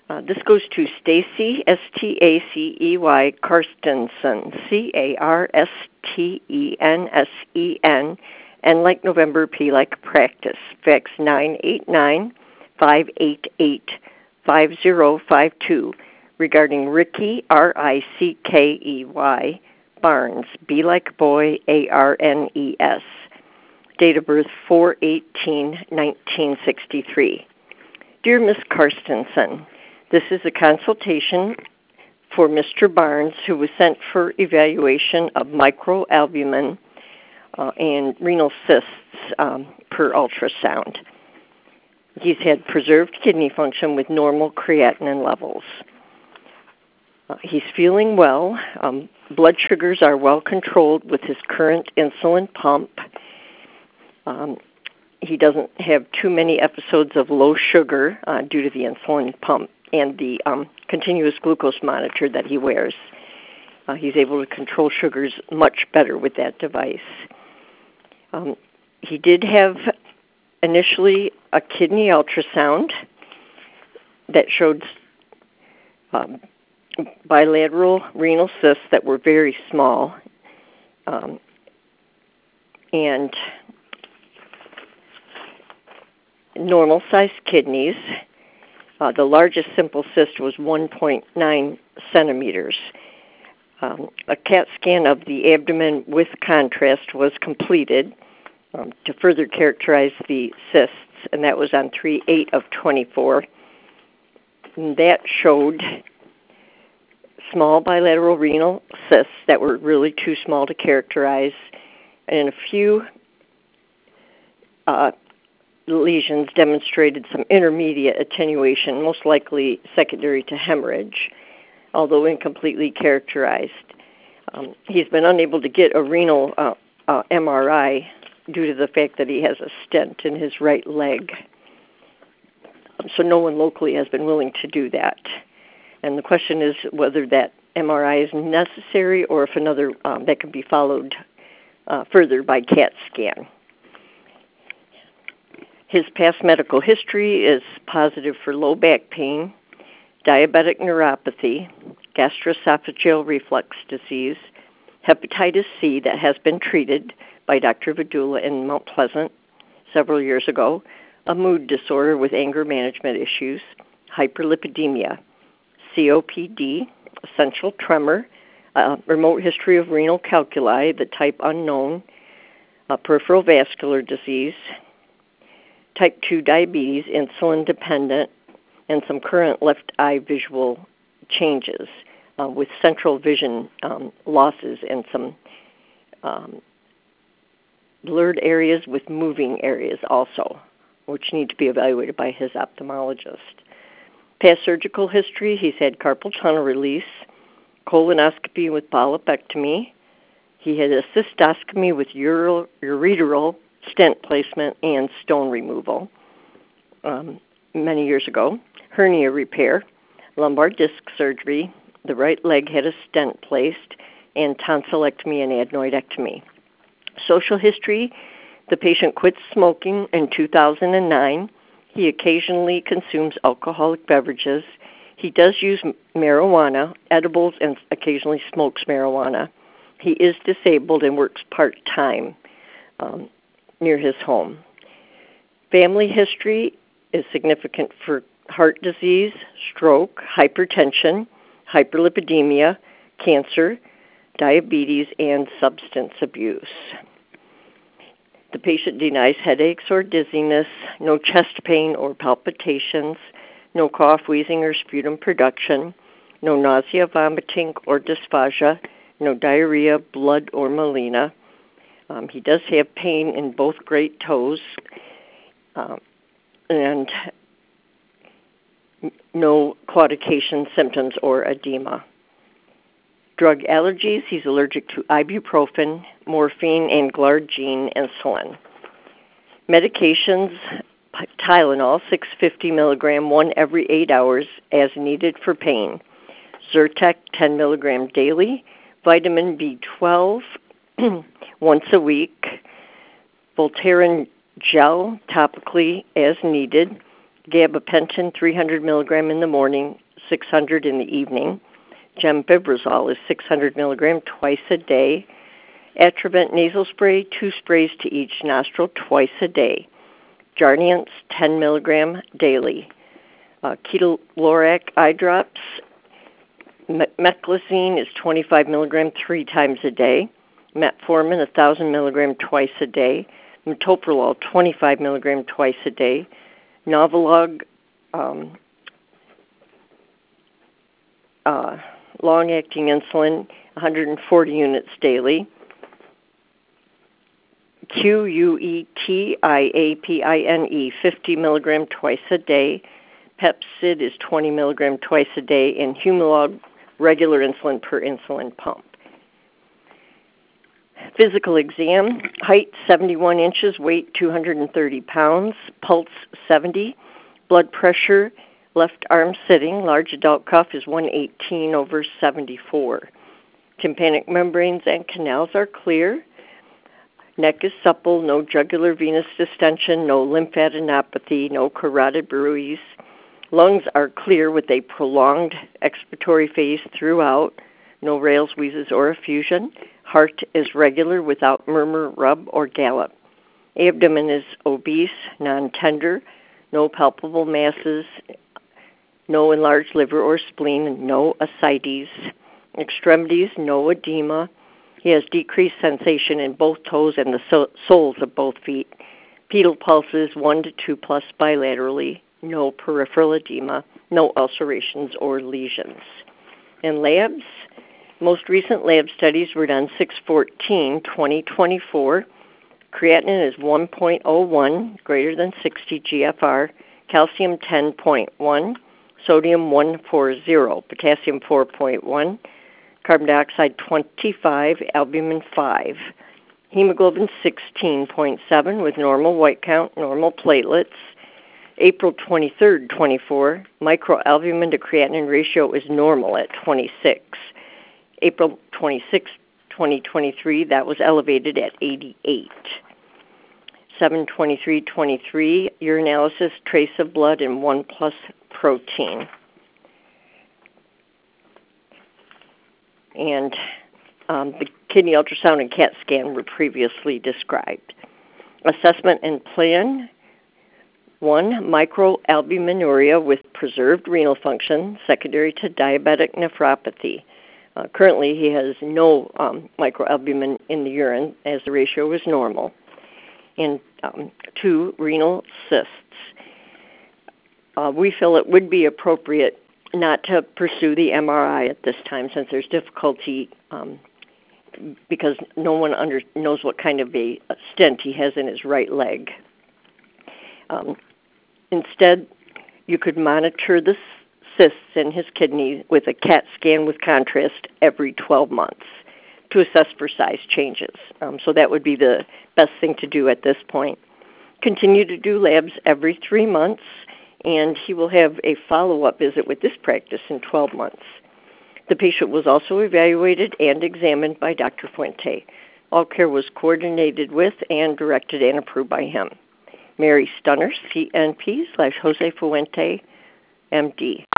This goes to Stacy, Stacey Carstensen, Carstensen, and like November, P like practice. Fax 989-588-5052 regarding Rickey, Rickey, Barnes, B like boy, Arnes. Date of birth 4/18/1963. Dear Miss Carstensen, this is a consultation for Mr. Barnes, who was sent for evaluation of microalbumin and renal cysts per ultrasound. He's had preserved kidney function with normal creatinine levels. He's feeling well. Blood sugars are well controlled with his current insulin pump. He doesn't have too many episodes of low sugar due to the insulin pump and the continuous glucose monitor that he wears. He's able to control sugars much better with that device. He did have initially a kidney ultrasound that showed bilateral renal cysts that were very small, and normal-sized kidneys. The largest simple cyst was 1.9 centimeters. A CAT scan of the abdomen with contrast was completed to further characterize the cysts, and that was on 3/8/24. And that showed small bilateral renal cysts that were really too small to characterize, and a few lesions demonstrated some intermediate attenuation, most likely secondary to hemorrhage, although incompletely characterized. He's been unable to get a renal MRI due to the fact that he has a stent in his right leg. So no one locally has been willing to do that. And the question is whether that MRI is necessary or if another that can be followed further by CAT scan. His past medical history is positive for low back pain, diabetic neuropathy, gastroesophageal reflux disease, hepatitis C that has been treated by Dr. Vidula in Mount Pleasant several years ago, a mood disorder with anger management issues, hyperlipidemia, COPD, essential tremor, remote history of renal calculi, the type unknown, peripheral vascular disease, type 2 diabetes, insulin dependent, and some current left eye visual changes with central vision losses and some blurred areas with moving areas also, which need to be evaluated by his ophthalmologist. Past surgical history, he's had carpal tunnel release, colonoscopy with polypectomy. He had a cystoscopy with ureteral stent placement and stone removal many years ago, hernia repair, lumbar disc surgery, the right leg had a stent placed, and tonsillectomy and adenoidectomy. Social history, the patient quit smoking in 2009. He occasionally consumes alcoholic beverages. He does use marijuana, edibles, and occasionally smokes marijuana. He is disabled and works part-time near his home. Family history is significant for heart disease, stroke, hypertension, hyperlipidemia, cancer, diabetes, and substance abuse. The patient denies headaches or dizziness, no chest pain or palpitations, no cough, wheezing, or sputum production, no nausea, vomiting, or dysphagia, no diarrhea, blood, or melena. He does have pain in both great toes and no claudication symptoms or edema. Drug allergies, he's allergic to ibuprofen, morphine, and glargine insulin. Medications, Tylenol, 650 milligram, one every 8 hours as needed for pain. Zyrtec, 10 milligram daily. Vitamin B12, once a week. Voltaren gel, topically as needed. Gabapentin, 300 milligram in the morning, 600 in the evening. Gemfibrozol is 600 milligram twice a day. Atrovent nasal spray, 2 sprays to each nostril twice a day. Jardiance, 10 milligram daily. Ketorolac eye drops. Meclizine is 25 milligram 3 times a day. Metformin, 1,000 milligram twice a day. Metoprolol, 25 milligram twice a day. Novolog, long-acting insulin, 140 units daily. Quetiapine, 50 milligram twice a day. Pepcid is 20 milligram twice a day. And Humalog, regular insulin per insulin pump. Physical exam, height 71 inches, weight 230 pounds, pulse 70, blood pressure, left arm sitting, large adult cuff is 118/74. Tympanic membranes and canals are clear. Neck is supple, no jugular venous distension, no lymphadenopathy, no carotid bruise. Lungs are clear with a prolonged expiratory phase throughout, no rales, wheezes, or effusion. Heart is regular without murmur, rub, or gallop. Abdomen is obese, non-tender, no palpable masses, no enlarged liver or spleen, no ascites. Extremities, no edema. He has decreased sensation in both toes and the soles of both feet. Pedal pulses 1 to 2 plus bilaterally, no peripheral edema, no ulcerations or lesions. In labs, most recent lab studies were done 6/14/2024. Creatinine is 1.01, greater than 60 GFR, calcium 10.1, sodium 140, potassium 4.1, carbon dioxide 25, albumin 5, hemoglobin 16.7 with normal white count, normal platelets. April 23rd, 24, microalbumin to creatinine ratio is normal at 26. April 26, 2023, that was elevated at 88. 7/23/23, urinalysis, trace of blood, and 1+ protein. And the kidney ultrasound and CAT scan were previously described. Assessment and plan. 1, microalbuminuria with preserved renal function, secondary to diabetic nephropathy. Currently, he has no microalbumin in the urine, as the ratio is normal. And 2, renal cysts. We feel it would be appropriate not to pursue the MRI at this time, since there's difficulty because no one knows what kind of a stent he has in his right leg. Instead, you could monitor the cysts in his kidney with a CAT scan with contrast every 12 months to assess for size changes. So that would be the best thing to do at this point. Continue to do labs every 3 months, and he will have a follow-up visit with this practice in 12 months. The patient was also evaluated and examined by Dr. Fuente. All care was coordinated with and directed and approved by him. Mary Stunner, CNP /Jose Fuente, MD.